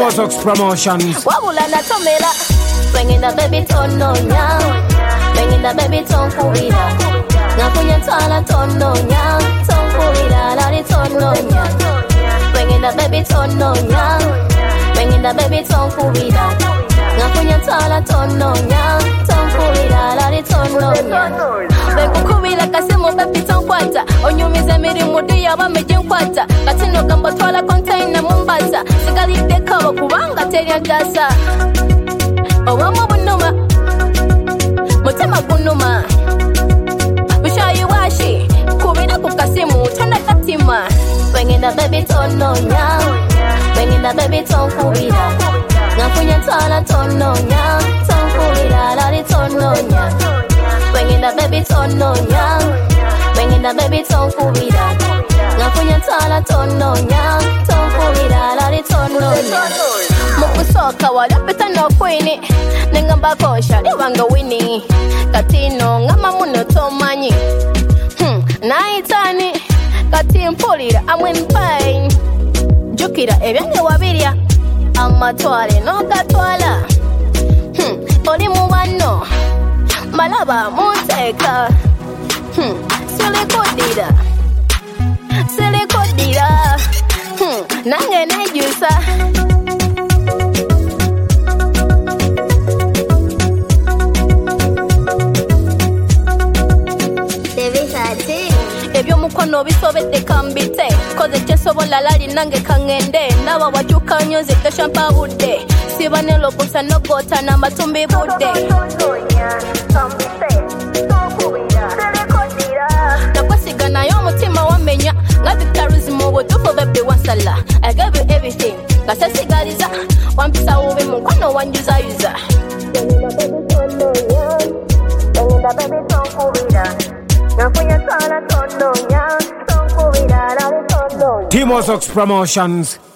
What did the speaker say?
Timozox Promotions. Wabula na tomela. Bringing the baby tono nya. Bringing the baby ton kubira. Ngakunya tala tono nya. Ton kubira lari tono nya. Bringing the baby tono nya. Bringing the baby ton kubira. Ngakunya tala tono nya. Ton kubira lari tono nya. Kubira kasemo baby ton kwata. Onyumize mirimu diya bameje nkwata. Katino gambo twala container mumbaza. Sigali deka kubanga teria gasa. Owamo bunuma. Mutema gunuma. Bishayi washi. Kubira kukasimu tanda katima. Bringing the baby tono nya. Bringing the baby ton kubira. Ngakunya tala tono nya. Ton kubira lari tono nya. Bringing the baby tono nya. Bringing the baby ton kubira. Ngakunya tala tono nya. Ton kubira lari tono nya. Mukusoka wala peta no kwini. Nengamba kosha liwanga wini. Katino ngama muno tomanyi. Naitani kati mpulira amwe mpain. Jukira ebyange wabirya amatwale no gatwala. Oli mubano malaba muteka. Silikodira nange nejusa. Ebyo mukono bisobedde kambite koze kyesobola lali nange kangende naba wajuka nyoze teshampa budde sibane lokusa nogota na matumbi budde nakwasiga nayo omutima wamenya nga victories mu butufu bebbi wasala I gave you everything ngasesigaliza wampisa wubi mukono wanjuzayuza Timozox Promotions.